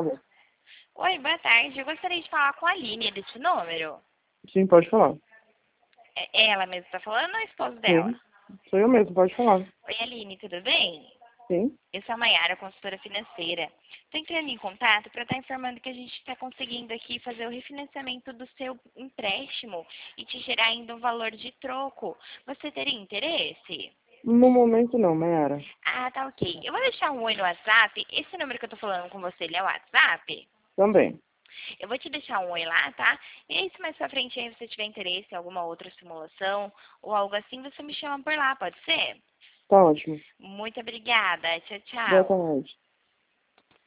bom. Oi, boa tarde. Eu gostaria de falar com a Aline desse número. Sim, pode falar. É ela mesmo que tá falando ou é o esposo dela? Sim, sou eu mesmo, pode falar. Oi, Aline, tudo bem? Sim. Eu sou a Mayara, consultora financeira. Estou entrando em contato para estar informando que a gente está conseguindo aqui fazer o refinanciamento do seu empréstimo e te gerar ainda um valor de troco. Você teria interesse? No momento não, Mayara. Ah, tá ok. Eu vou deixar um oi no WhatsApp. Esse número que eu tô falando com você, ele é o WhatsApp? Também. Eu vou te deixar um oi lá, tá? E aí, se mais pra frente aí você tiver interesse em alguma outra simulação ou algo assim, você me chama por lá, pode ser? Tá ótimo. Muito obrigada. Tchau, Boa tchau. tarde.